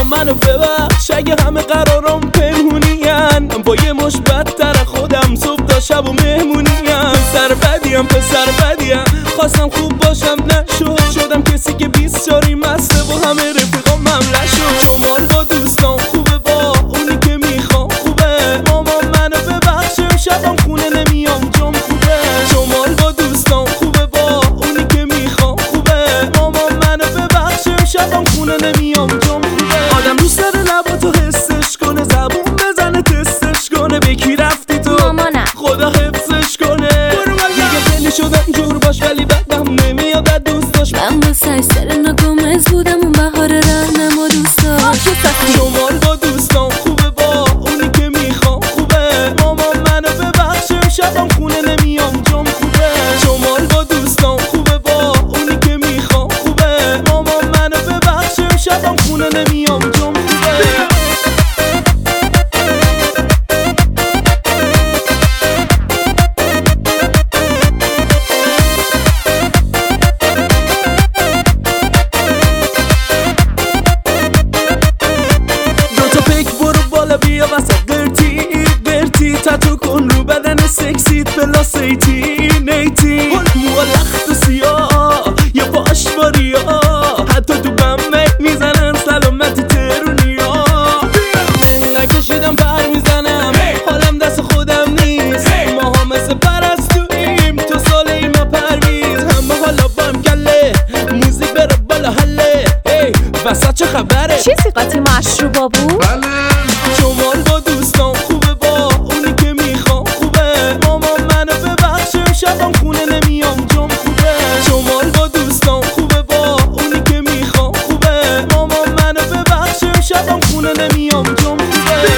منو ببخش اگه همه قرارم پنهونین. با یه مش بدتر خودم صبح تا شب و مهمونیم. پسر بدیم خواستم خوب باشم نشد. شدم کسی که 24 مسته با همه رفیقام ممله شد. شمال با دوستان خوبه با اونی که میخوام خوبه. مامان منو ببخش شبم خونه نمیام جام خوبه. شمال با دوستان خوبه با اونی که میخوام خوبه. مامان منو ببخش شبم خونه نمیام جام خوبه. آدم دوست داره لباتو حسش کنه، زبون بزنه تستش کنه. به کی رفتی تو مامانم خدا حفظش کنه. دیگه خیلی شدم جور باش ولی بدم نمیاد از دوستاش. من با سلسل گمز بودم اون بهار رهنم و دوستاش. شمال با دوستان خوبه با اونی که میخوام خوبه. مامان منو ببخش شبم خونه نمیام جام خوبه. شمال با دوستان خوبه با اونی که میخوام خوبه. مامان منو ببخش شبم خونه نمیام جام خوبه. بیا وسط قرتی تاتو کن رو بدن سکسیت پلاس 18 موها لخت و سیاه یه پاشماریا حتی تو بمه میزنن سلامت ترونیا. منگه کشیدم پر میزنم حالم دست خودم نیست. ماها مثل پرستویم تو سال ایما پرویز. همه حالا بام گله موزیک بره بالا حله. وسط چه خبره؟ چیزی قاطی مشروبا بود؟ شمال با دوستان خوبه با اونی که میخوام خوبه. مامان منو ببخش شبم خونه نمیام جام خوبه. شمال با دوستان خوبه با اونی که میخوام خوبه. مامان منو ببخش شبم خونه نمیام جام خوبه.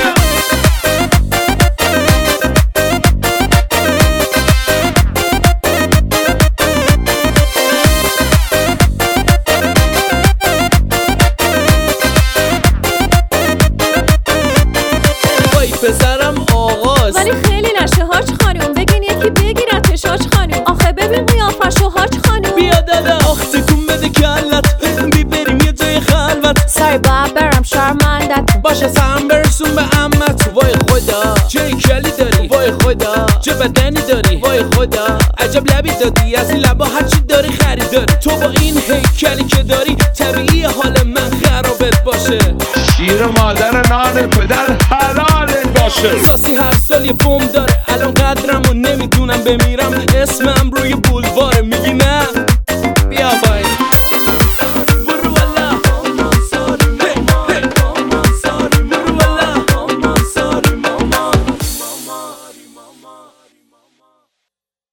پسرم آغاز ولی خیلی نشه هاج خانوم. بگین یکی بگیرتش هاج خانوم. آخه ببین قیافشو هاج خانوم. بیا دادا آخ تکون بده کلت بی بریم یه جای خلوت. سای باید برم شرمندت باشه سهم برسون به عمت. وای خدا چه کلی داری وای خدا چه بدنی داری وای خدا عجب لبی دادی از این لبا هرچی داری خریداری. تو با این هیکلی که داری طبیعی حال من خرابت باشه. شیر مادر نان پدر حلال باشه. ساسی هر سال یه بوم داره الان قدرمو نمیدونم بمیرم